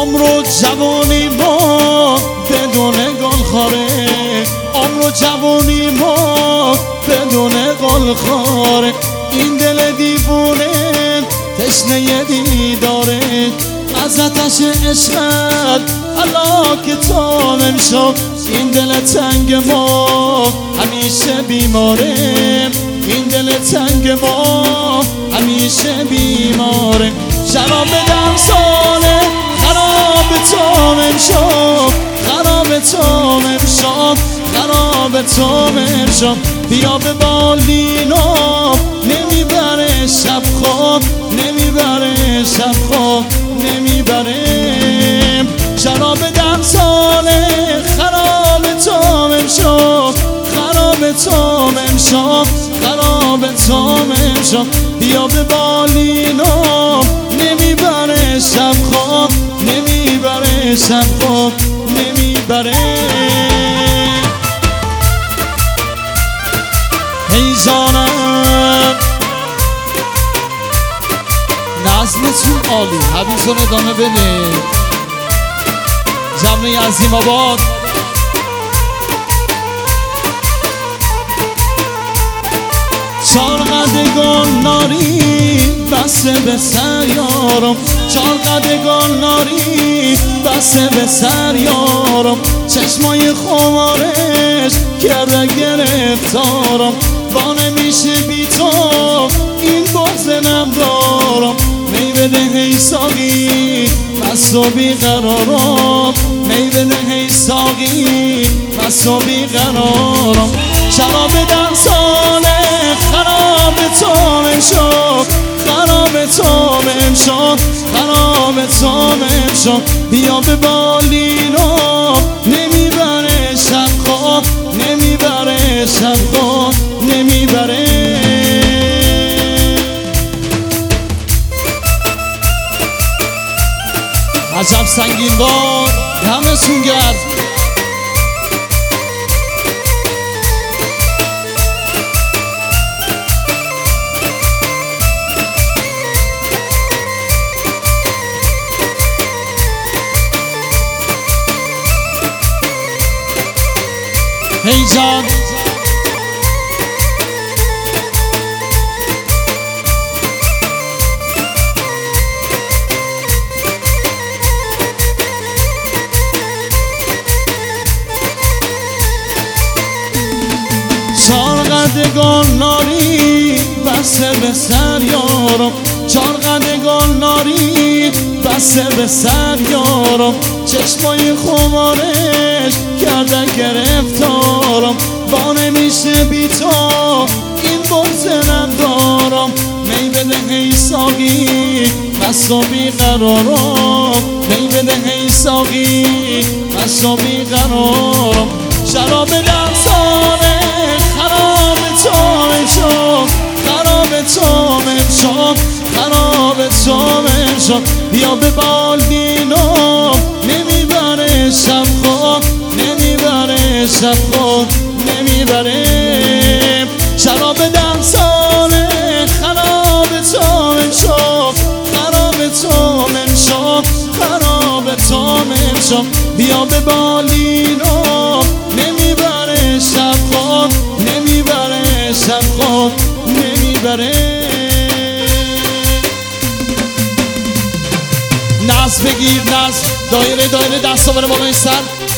عمر و جوانی ما بدون گلخاره، عمر و جوانی ما بدون گلخاره. این دل دیوونه تشنه دیداره، از آتش عشقت هلاک تامم شد. این دل تنگ ما همیشه بیماره، این دل تنگ ما همیشه بیماره. شراب دم ساله خراب تامم شد، خراب تامم شد، خراب تامم شد. بیا به بالینو نمیبره شب خواب، نمیبره شب خواب، نمیبره. شراب دم ساله خراب تامم شد، خراب تامم شد، خراب تامم شد. بیا به بالینو نمیبره شب خواب، نمیبره شب خواب، نمیبره. ای جانم نظمتون عالی، حبیبتون ادامه بده. جمعه عظیم آباد چار قدگان ناری بسته به سر یارم، چار قدگان ناری بسته به سر یارم. چشمای خمارش کرده گرفتارم، با نمیشه بی تو این بغض ندارم. می بده هی ساقی مست و بیقرارم، می بده هی ساقی مست و بیقرارم. شراب دم ساله خراب تامم شد، خراب تامم شد، خراب تامم شد. بیا به بالینو نمیبره شب خواب، نمیبره شب خواب، نمیبره. عجب سنگین بار همه سونگر. هی جان چار قدگان ناری بسته به سر یارم، چار قدگان ناری بسته به سر یارم. چشمای خمارش کرده گرفتارم، با نمیشه بی تو این بغض ندارم. می بده هی ساقی مست و بیقرارم، می بده هی ساقی مست و بیقرارم. شراب دم ساله خراب تامم شد، خراب تامم شد، خراب تامم شد. بیا به بالینو نمیبره شب خواب، نمیبره شب خواب، نمیبره. شراب دم ساله خراب تامم شد، خراب تامم شد، خراب تامم شد. بیا به بالینو نمیبره شب خواب، نمیبره شب خواب، نمیبره. ناز بگیر ناز، دایره دایره دستا بره بالای سر.